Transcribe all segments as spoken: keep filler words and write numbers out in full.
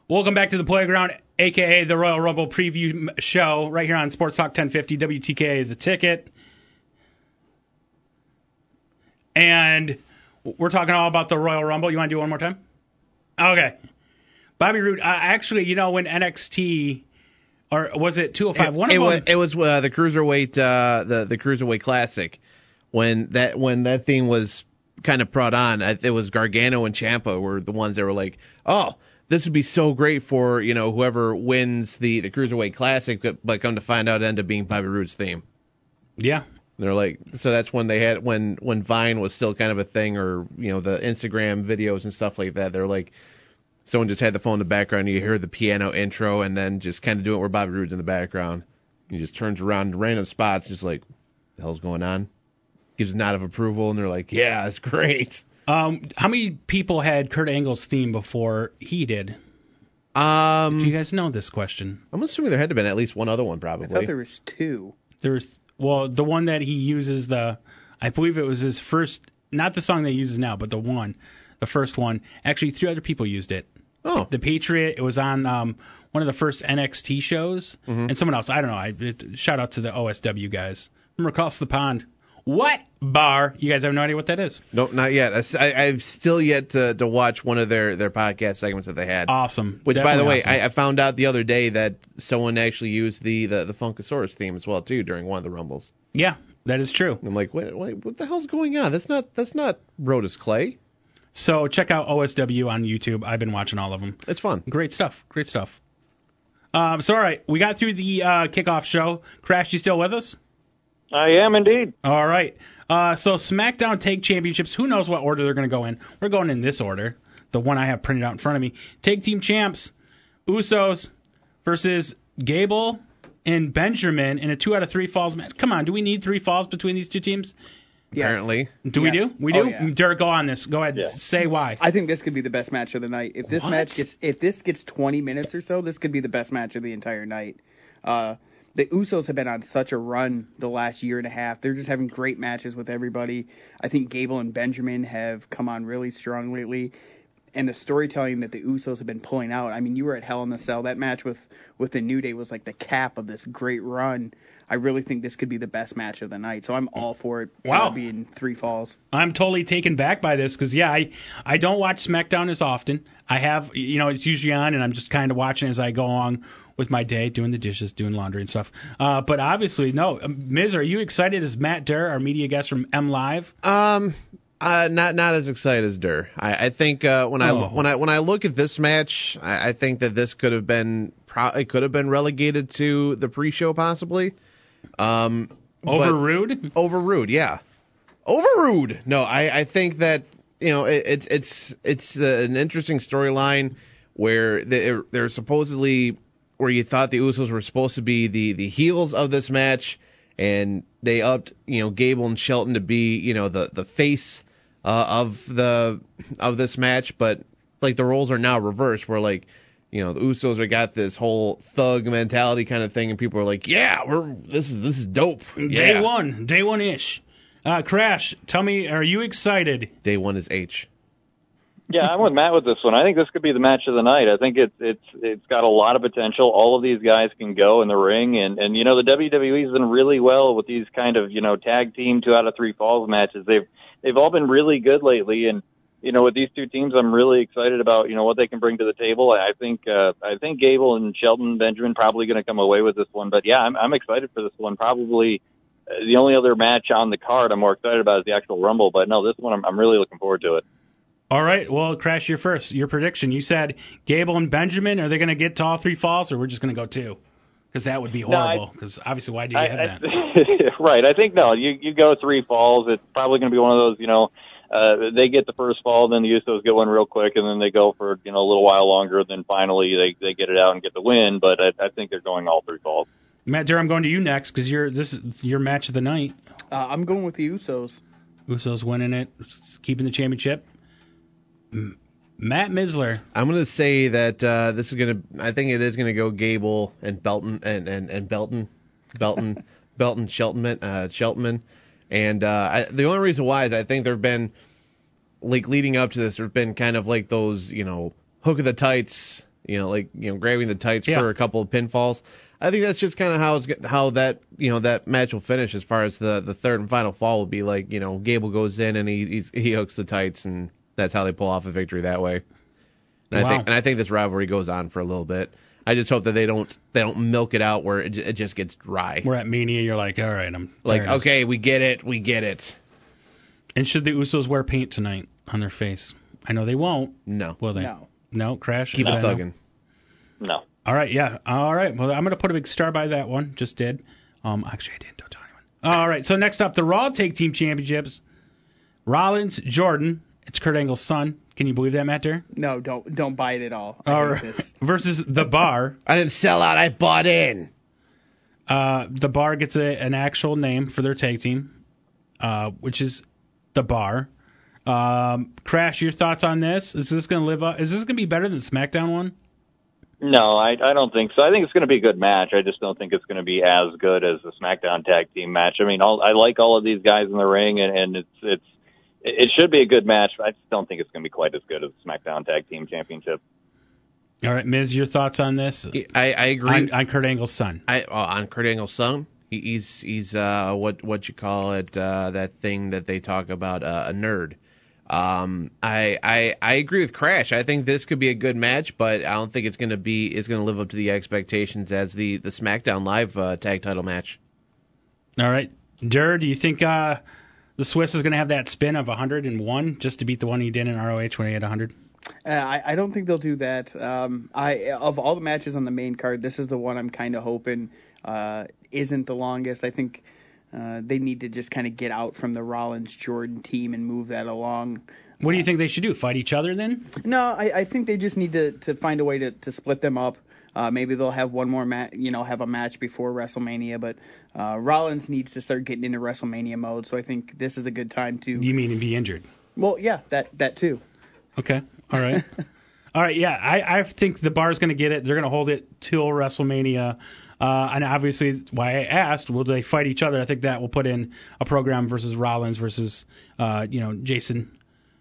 Welcome back to the Playground, a k a the Royal Rumble preview show, right here on Sports Talk ten fifty, W T K A The Ticket. And we're talking all about the Royal Rumble. You want to do it one more time? Okay. Bobby Roode, uh, actually, you know, when N X T, or was it two oh five? It, one it, of was, them, it was uh, the Cruiserweight uh, the, the Cruiserweight Classic. When that when that thing was kind of brought on, it was Gargano and Ciampa were the ones that were like, oh, this would be so great for, you know, whoever wins the, the Cruiserweight Classic, but, but come to find out it ended up being Bobby Roode's theme. Yeah. They're like, so that's when they had, when, when Vine was still kind of a thing, or, you know, the Instagram videos and stuff like that. They're like, someone just had the phone in the background, and you hear the piano intro, and then just kind of doing it where Bobby Roode's in the background. He just turns around in random spots, just like, the hell's going on? Gives a nod of approval, and they're like, yeah, it's great. Um, how many people had Kurt Angle's theme before he did? Um, Do you guys know this question? I'm assuming there had to have been at least one other one, I probably. thought there was two. There's, well, the one that he uses, the, I believe it was his first, not the song that he uses now, but the one, the first one. Actually, three other people used it. Oh. The Patriot, it was on um, one of the first N X T shows, Mm-hmm. and someone else, I don't know, I, it, shout out to the O S W guys from across the pond. What bar? You guys have no idea what that is. No, not yet. I, I've still yet to, to watch one of their, their podcast segments that they had. Awesome. Which, by the way, Definitely I, I found out the other day that someone actually used the, the, the Funkasaurus theme as well, too, during one of the Rumbles. Yeah, that is true. I'm like, wait, wait, what the hell's going on? That's not that's not Brodus Clay. So check out O S W on YouTube. I've been watching all of them. It's fun. Great stuff. Great stuff. Um, so, all right, we got through the uh, kickoff show. Crash, you still with us? I am indeed. All right. Uh, so SmackDown Tag Championships, who knows what order they're going to go in. We're going in this order, the one I have printed out in front of me. Tag Team Champs, Usos versus Gable and Benjamin in a two out of three falls match. Come on, do we need three falls between these two teams? Yes. Apparently. Do Yes. we do? We Oh, do? yeah. Derek, go on this. Go ahead. Yeah. Say why. I think this could be the best match of the night. If this What? match gets if this gets twenty minutes or so, this could be the best match of the entire night. Uh, the Usos have been on such a run the last year and a half. They're just having great matches with everybody. I think Gable and Benjamin have come on really strong lately. And the storytelling that the Usos have been pulling out. I mean, you were at Hell in a Cell. That match with, with the New Day was like the cap of this great run. I really think this could be the best match of the night. So I'm all for it Wow. uh, being three falls. I'm totally taken back by this because, yeah, I, I don't watch SmackDown as often. I have, you know, it's usually on, and I'm just kind of watching as I go along with my day, doing the dishes, doing laundry and stuff. Uh, but obviously, no. Miz, are you excited as Matt Durr, our media guest from M Live? Um, uh, not not as excited as Durr. I, I think uh, when I Oh. when I when I look at this match, I, I think that this could have been pro- it could have been relegated to the pre-show possibly. Um, Over but- Rude? Over Rude, yeah. Over Rude. No, I, I think that, you know, it, it's it's it's uh, an interesting storyline where they're, they're supposedly, where you thought the Usos were supposed to be the, the heels of this match, and they upped, you know, Gable and Shelton to be, you know, the, the face uh, of the of this match, but like the roles are now reversed, where like, you know, the Usos are got this whole thug mentality kind of thing, and people are like, yeah, we're this is this is dope. Day Yeah. one. Day one-ish. Uh, Crash, tell me, are you excited? Day one is H. Yeah, I'm with Matt with this one. I think this could be the match of the night. I think it's it's it's got a lot of potential. All of these guys can go in the ring, and and you know the W W E's done really well with these kind of you know tag team two out of three falls matches. They've they've all been really good lately, and you know with these two teams, I'm really excited about you know what they can bring to the table. I think uh, I think Gable and Shelton Benjamin probably going to come away with this one, but yeah, I'm I'm excited for this one. Probably uh, the only other match on the card I'm more excited about is the actual Rumble, but no, this one I'm I'm really looking forward to it. All right, well, Crash, you're first. Your prediction. You said Gable and Benjamin. Are they going to get to all three falls, or we're just going to go two? Because that would be horrible. Because obviously, why do you I, have I, that? right. I think, no, you, you go three falls. It's probably going to be one of those, you know, uh, they get the first fall, then the Usos get one real quick, and then they go for, you know, a little while longer. Then finally they, they get it out and get the win. But I, I think they're going all three falls. Matt Durr, I'm going to you next because you're this is your match of the night. Uh, I'm going with the Usos. Usos winning it, keeping the championship. M- Matt Misler. I'm gonna say that uh, this is gonna. I think it is gonna go Gable and Belton and and, and Belton, Belton, Belton, Sheltonman, uh, Sheltonman, and uh, I, the only reason why is I think there've been like leading up to this, there've been kind of like those you know hook of the tights you know, like you know, grabbing the tights Yeah. for a couple of pinfalls. I think that's just kind of how it's, how that you know that match will finish as far as the, the third and final fall will be. Like you know, Gable goes in and he he's, he hooks the tights, and that's how they pull off a victory that way. And Wow. I think and I think this rivalry goes on for a little bit. I just hope that they don't they don't milk it out where it, j- it just gets dry. We're at Mania. You're like, all right, I'm Like there it is. okay, we get it, we get it. And should the Usos wear paint tonight on their face? I know they won't. No, Will they? No. No, Crash. keep Is it that a no? thugging. No. All right, yeah. All right. Well, I'm going to put a big star by that one. Just did. Um, actually, I didn't. Don't tell anyone. All right. So next up, the Raw Tag Team Championships. Rollins, Jordan. It's Kurt Angle's son. Can you believe that, Matt Durr? No, don't don't buy it at all. I All hate right. this. Versus The Bar. I didn't sell out. I bought in. Uh, the Bar gets a, an actual name for their tag team, uh, which is The Bar. Um, Crash, your thoughts on this? Is this going to live up? Is this going to be better than the SmackDown one? No, I, I don't think so. I think it's going to be a good match. I just don't think it's going to be as good as the SmackDown tag team match. I mean, all, I like all of these guys in the ring, and, and it's it's it should be a good match. But I just don't think it's going to be quite as good as the SmackDown tag team championship. All right, Miz, your thoughts on this? I, I agree. On, on Kurt Angle's son. I uh, on Kurt Angle's son. He, he's he's uh what what you call it uh, that thing that they talk about uh, a nerd. Um, I, I I agree with Crash. I think this could be a good match, but I don't think it's gonna be it's gonna live up to the expectations as the, the SmackDown Live uh, tag title match. All right, Durr, do you think uh, the Swiss is going to have that spin of one hundred one just to beat the one he did in R O H when he had one hundred? Uh, I, I don't think they'll do that. Um, I of all the matches on the main card, this is the one I'm kind of hoping uh, isn't the longest. I think uh, they need to just kind of get out from the Rollins Jordan team and move that along. What do you think they should do? Fight each other then? No, I, I think they just need to, to find a way to, to split them up. Uh, maybe they'll have one more match, you know, have a match before WrestleMania. But uh, Rollins needs to start getting into WrestleMania mode. So I think this is a good time to. You mean be injured? Well, yeah, that that too. Okay. All right. All right. Yeah, I, I think the Bar's going to get it. They're going to hold it till WrestleMania. Uh, and obviously, why I asked, will they fight each other? I think that will put in a program versus Rollins versus, uh, you know, Jason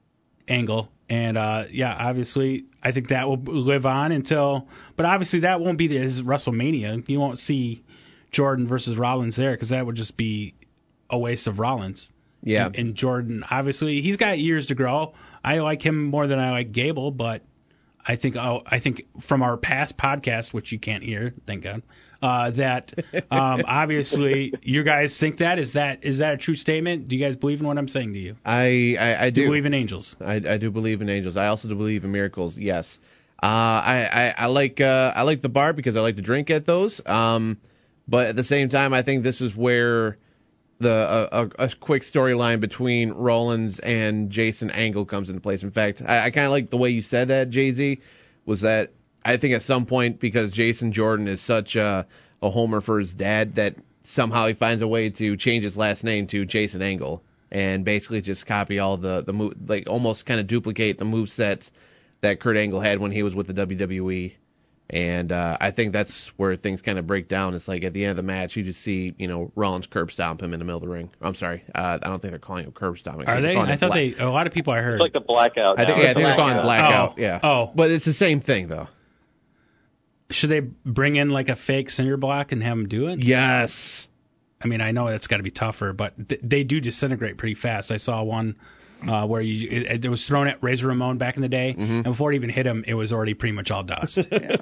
Angle. And, uh, yeah, obviously, I think that will live on until. But obviously, that won't be his WrestleMania. You won't see Jordan versus Rollins there because that would just be a waste of Rollins. Yeah. And, and Jordan, obviously, he's got years to grow. I like him more than I like Gable, but I think oh, I think from our past podcast, which you can't hear, thank God, uh, that um, obviously you guys think that is that is that a true statement? Do you guys believe in what I'm saying to you? I I, I Do do. you believe in angels? I, I do believe in angels. I also do believe in miracles. Yes. Uh, I, I I like uh, I like the bar because I like to drink at those. Um, but at the same time, I think this is where the a, a, a quick storyline between Rollins and Jason Angle comes into place. In fact, I, I kind of like the way you said that, Jay-Z, was that I think at some point, because Jason Jordan is such a, a homer for his dad, that somehow he finds a way to change his last name to Jason Angle and basically just copy all the, the move, like almost kind of duplicate the movesets that Kurt Angle had when he was with the W W E. And uh, I think that's where things kind of break down. It's like at the end of the match, you just see, you know, Rollins curb stomp him in the middle of the ring. I'm sorry, uh, I don't think they're calling him curb stomping. Are They're they? calling I it thought black- they. A lot of people I heard. It's like the blackout. I think, now. yeah, I think they're calling it Blackout. blackout. Oh. Yeah. Oh. But it's the same thing though. Should they bring in like a fake cinder block and have him do it? Yes. I mean, I know that's got to be tougher, but th- they do disintegrate pretty fast. I saw one uh, where you it, it was thrown at Razor Ramon back in the day, Mm-hmm. and before it even hit him, it was already pretty much all dust.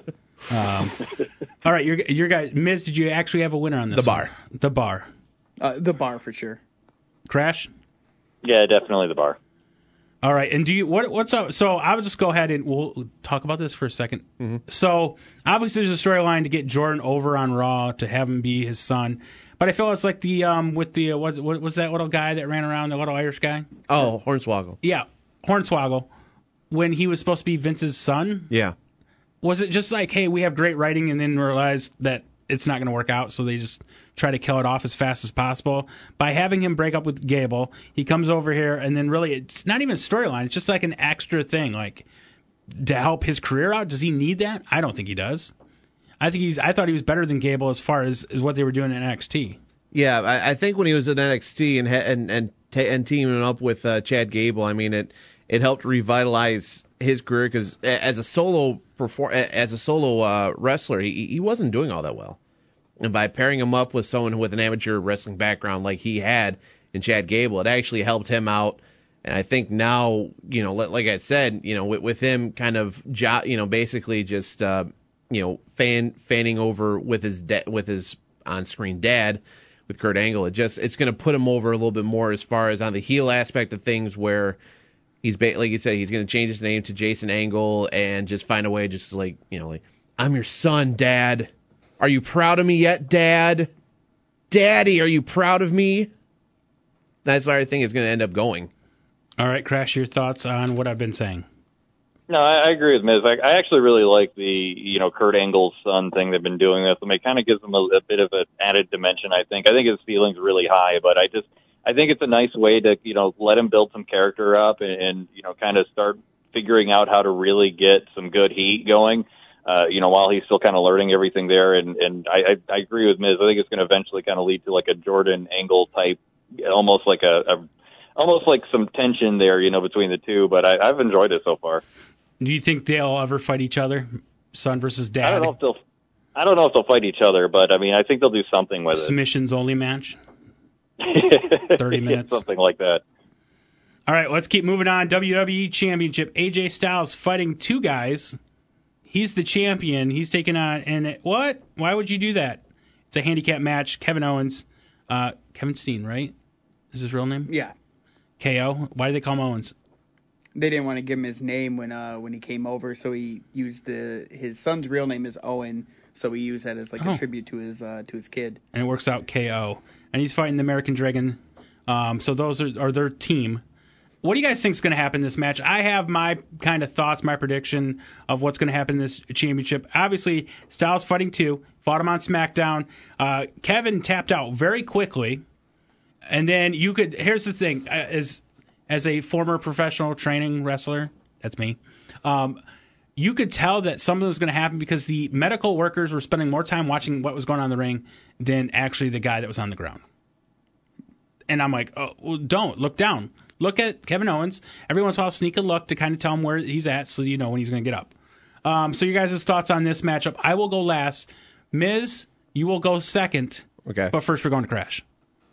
um, all right, your your guy, Miz, did you actually have a winner on this? The one? Bar. The Bar. Uh, the bar for sure. Crash. Yeah, definitely the bar. All right, and do you what what's up? So I would just go ahead and we'll talk about this for a second. Mm-hmm. So obviously there's a storyline to get Jordan over on Raw to have him be his son, but I feel it's like the um with the uh, what, what was that little guy that ran around, the little Irish guy? Oh, Hornswoggle. Yeah, Hornswoggle. When he was supposed to be Vince's son, Yeah. was it just like, hey, we have great writing, and then realized that it's not going to work out, so they just try to kill it off as fast as possible? By having him break up with Gable, he comes over here, and then really it's not even a storyline. It's just like an extra thing, like to help his career out. Does he need that? I don't think he does. I think he's. I thought he was better than Gable as far as, as what they were doing in N X T. Yeah, I, I think when he was in N X T and ha- and and, ta- and teaming up with uh, Chad Gable, I mean it it helped revitalize his career because as a solo perform as a solo uh, wrestler, he he wasn't doing all that well. And by pairing him up with someone with an amateur wrestling background like he had in Chad Gable, it actually helped him out. And I think now, you know, like I said, you know, with, with him kind of, jo- you know, basically just, uh, you know, fan fanning over with his de- with his on-screen dad, with Kurt Angle, it just it's going to put him over a little bit more as far as on the heel aspect of things, where he's ba- like you said, he's going to change his name to Jason Angle and just find a way, just like, you know, like, I'm your son, Dad. Are you proud of me yet, Dad? Daddy, are you proud of me? That's where I think it's going to end up going. All right, Crash, your thoughts on what I've been saying? No, I, I agree with Miz. I, I actually really like the, you know, Kurt Angle's son thing they've been doing this. I mean, it kind of gives him a, a bit of an added dimension, I think. I think his ceiling's really high, but I just, I think it's a nice way to, you know, let him build some character up and, and you know, kind of start figuring out how to really get some good heat going. Uh, you know, while he's still kind of learning everything there. And, and I, I, I agree with Miz. I think it's going to eventually kind of lead to like a Jordan Angle type, almost like a, a almost like some tension there, you know, between the two. But I, I've enjoyed it so far. Do you think they'll ever fight each other, son versus dad? I don't know if they'll, I don't know if they'll fight each other, but I mean, I think they'll do something with it. Submissions only match. Thirty minutes, something like that. All right, let's keep moving on. W W E Championship. A J Styles fighting two guys. He's the champion. He's taking on, and it, what? Why would you do that? It's a handicap match. Kevin Owens, uh, Kevin Steen, right? Is his real name? Yeah. K O. Why do they call him Owens? They didn't want to give him his name when uh when he came over, so he used the his son's real name is Owen, so he used that as like oh. a tribute to his uh to his kid. And it works out K O. And he's fighting the American Dragon. Um, so those are, are their team. What do you guys think is going to happen in this match? I have my kind of thoughts, my prediction of what's going to happen in this championship. Obviously, Styles fighting two, fought him on SmackDown. Uh, Kevin tapped out very quickly. And then you could, here's the thing, as as a former professional training wrestler, that's me, um, you could tell that something was going to happen because the medical workers were spending more time watching what was going on in the ring than actually the guy that was on the ground. And I'm like, oh, well, don't, look down. Look at Kevin Owens. Every once in a while, sneak a look to kind of tell him where he's at so you know when he's going to get up. Um, so you guys' thoughts on this matchup. I will go last. Miz, you will go second. Okay. But first we're going to Crash.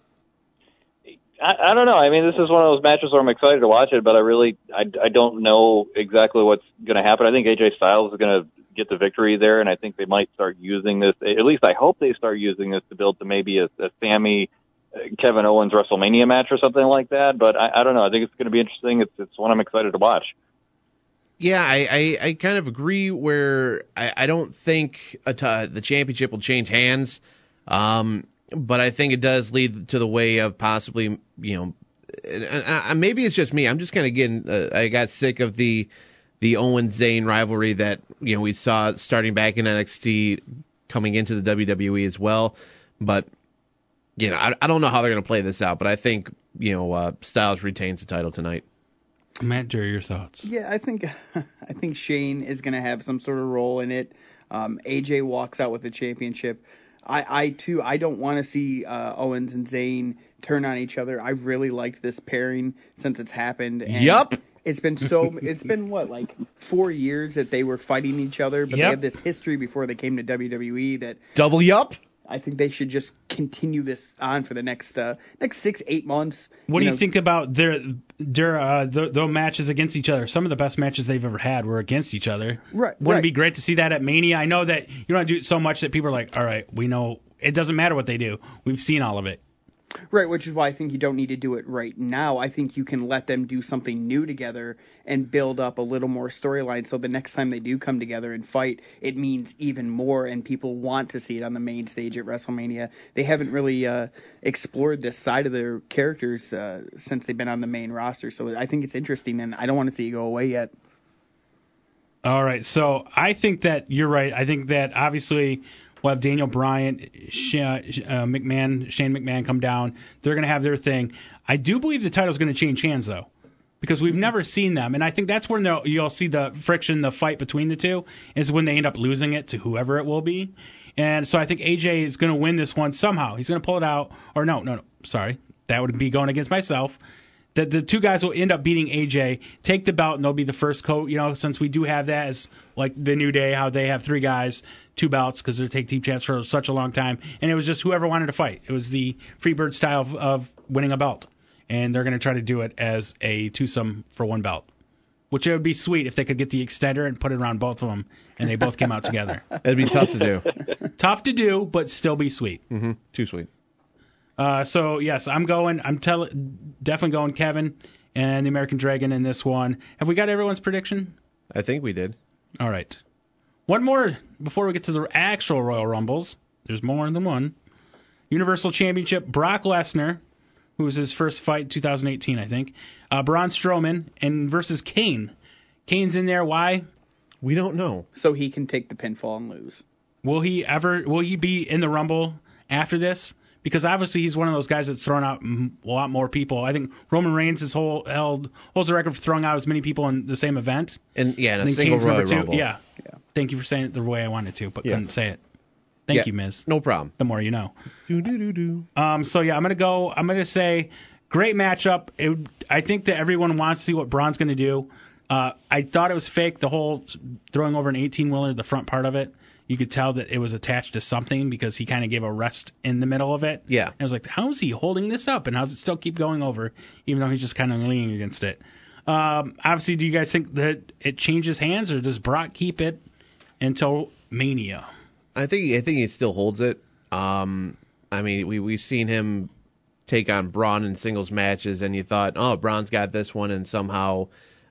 I, I don't know. I mean, this is one of those matches where I'm excited to watch it, but I really, I, I don't know exactly what's going to happen. I think A J Styles is going to get the victory there, and I think they might start using this. At least I hope they start using this to build to maybe a, a Sammy Kevin Owens WrestleMania match or something like that. But I, I don't know. I think it's going to be interesting. It's it's one I'm excited to watch. Yeah, I, I, I kind of agree where I, I don't think a t- the championship will change hands, um, but I think it does lead to the way of possibly, you know, and, and maybe it's just me. I'm just kind of getting, uh, I got sick of the the Owens-Zayn rivalry that, you know, we saw starting back in N X T coming into the W W E as well. But, you know, I, I don't know how they're going to play this out, but I think, you know, uh, Styles retains the title tonight. Matt, Jerry, your thoughts? Yeah, I think I think Shane is going to have some sort of role in it. Um, A J walks out with the championship. I, I too, I don't want to see uh, Owens and Zayn turn on each other. I've really liked this pairing since it's happened. And yup. It's been so. It's been what, like four years that they were fighting each other, but yep. they had this history before they came to W W E that double yup. I think they should just continue this on for the next uh, next six, eight months. What do you you know. think about their their uh, their, their matches against each other? Some of the best matches they've ever had were against each other. Right. Wouldn't right. it be great to see that at Mania? I know that you don't do it so much that people are like, all right, we know it doesn't matter what they do. We've seen all of it. Right, which is why I think you don't need to do it right now. I think you can let them do something new together and build up a little more storyline so the next time they do come together and fight, it means even more and people want to see it on the main stage at WrestleMania. They haven't really uh, explored this side of their characters uh, since they've been on the main roster, so I think it's interesting, and I don't want to see it go away yet. All right, so I think that you're right. I think that obviously we'll have Daniel Bryan, Sh- uh, McMahon, Shane McMahon come down. They're going to have their thing. I do believe the title's going to change hands, though, because we've never seen them. And I think that's when you'll see the friction, the fight between the two, is when they end up losing it to whoever it will be. And so I think A J is going to win this one somehow. He's going to pull it out. Or no, no, no, sorry. That would be going against myself. that the two guys will end up beating A J, take the belt, and they'll be the first co. You know, since we do have that as like the New Day, how they have three guys, two belts because they're tag team champs for such a long time, and it was just whoever wanted to fight. It was the Freebird style of, of winning a belt, and they're going to try to do it as a twosome for one belt, which it would be sweet if they could get the extender and put it around both of them, and they both came out together. It'd be tough to do. Tough to do, but still be sweet. Mm-hmm. Too sweet. Uh, so yes, I'm going. I'm tell, definitely going Kevin and the American Dragon in this one. Have we got everyone's prediction? I think we did. All right. One more before we get to the actual Royal Rumbles. There's more than one. Universal Championship, Brock Lesnar, who was his first fight in two thousand eighteen, I think. Uh, Braun Strowman and versus Kane. Kane's in there. Why? We don't know. So he can take the pinfall and lose. Will he ever? Will he be in the Rumble after this? Because obviously he's one of those guys that's thrown out a lot more people. I think Roman Reigns has hold, held holds the record for throwing out as many people in the same event. And yeah, in a I think single Kane's Royal number two. Rumble. Yeah. Yeah. Thank you for saying it the way I wanted to, but Yeah. couldn't say it. Thank Yeah, you, Miz. No problem. The more you know. Do do do do. Um. So yeah, I'm gonna go. I'm gonna say great matchup. It, would- I think that everyone wants to see what Braun's gonna do. Uh, I thought it was fake. The whole throwing over an eighteen wheeler, the front part of it. You could tell that it was attached to something because he kind of gave a rest in the middle of it. Yeah. And I was like, how is he holding this up, and how does it still keep going over, even though he's just kind of leaning against it? Um, obviously, do you guys think that it changes hands, or does Brock keep it until Mania? I think I think he still holds it. Um, I mean, we we've seen him take on Braun in singles matches, and you thought, oh, Braun's got this one, and somehow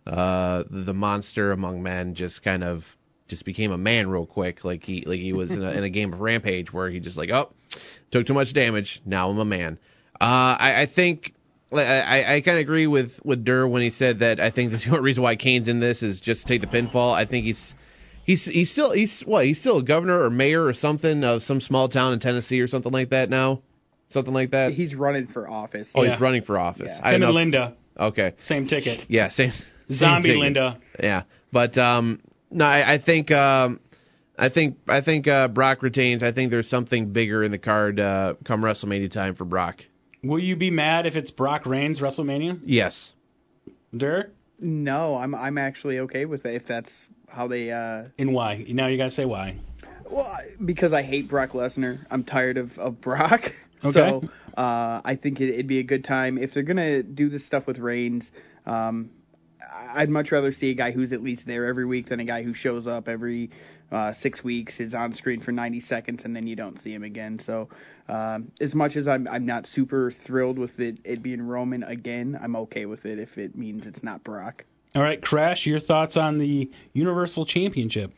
uh, the monster among men just kind of just became a man real quick, like he like he was in a, in a game of Rampage where he just like, oh, took too much damage, now I'm a man. Uh, I, I think I, I kind of agree with with Durr when he said that I think the only reason why Kane's in this is just to take the pinfall. I think he's he's he's still he's what he's still a governor or mayor or something of some small town in Tennessee or something like that now, something like that. He's running for office. oh, Yeah. he's running for office. Yeah. I Him don't and know. Linda, Okay, same ticket. yeah, same. same Zombie ticket. Linda. Yeah, but um, no, I, I think um, I think I think uh, Brock retains. I think there's something bigger in the card uh, come WrestleMania time for Brock. Will you be mad if it's Brock Reigns WrestleMania? Yes. Durr? No, I'm I'm actually okay with it if that's how they. Uh, And why? Now you gotta say why. well, I- because I hate Brock Lesnar. I'm tired of, of Brock. Okay. So uh, I think it, it'd be a good time if they're gonna do this stuff with Reigns. Um, I'd much rather see a guy who's at least there every week than a guy who shows up every uh, six weeks, is on screen for ninety seconds, and then you don't see him again. So um, as much as I'm I'm not super thrilled with it, it being Roman again, I'm okay with it if it means it's not Brock. All right, Crash, your thoughts on the Universal Championship?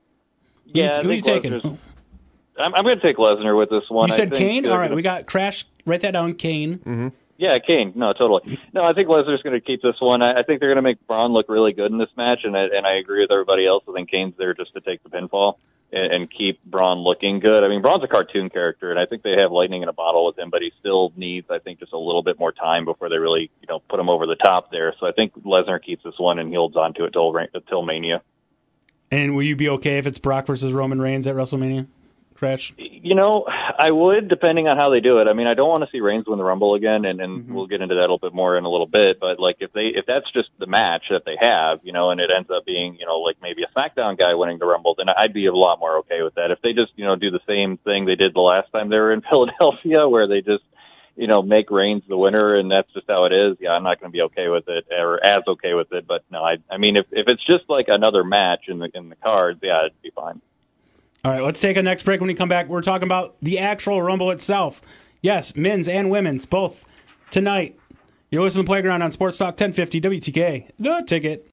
Who Yeah, you, I who you think taking? Lesnar's- I'm, I'm going to take Lesnar with this one. You I said think Kane? they're All right, gonna- we got Crash. Write that down, Kane. Yeah, Kane. No, totally. No, I think Lesnar's going to keep this one. I, I think they're going to make Braun look really good in this match, and I, and I agree with everybody else. I think Kane's there just to take the pinfall and, and keep Braun looking good. I mean, Braun's a cartoon character, and I think they have lightning in a bottle with him, but he still needs, I think, just a little bit more time before they really, you know, put him over the top there. So I think Lesnar keeps this one and he holds on to it till till Mania. And will you be okay if it's Brock versus Roman Reigns at WrestleMania? Crash? You know, I would, depending on how they do it. I mean, I don't want to see Reigns win the Rumble again, and, and Mm-hmm. we'll get into that a little bit more in a little bit. But like, if they, if that's just the match that they have, you know, and it ends up being, you know, like maybe a SmackDown guy winning the Rumble, then I'd be a lot more okay with that. If they just, you know, do the same thing they did the last time they were in Philadelphia, where they just, you know, make Reigns the winner, and that's just how it is. Yeah, I'm not going to be okay with it, or as okay with it. But no, I, I mean, if if it's just like another match in the in the cards, yeah, it'd be fine. All right, let's take a next break. When we come back, we're talking about the actual Rumble itself. Yes, men's and women's, both tonight. You're listening to Playground on Sports Talk ten fifty W T K, The Ticket.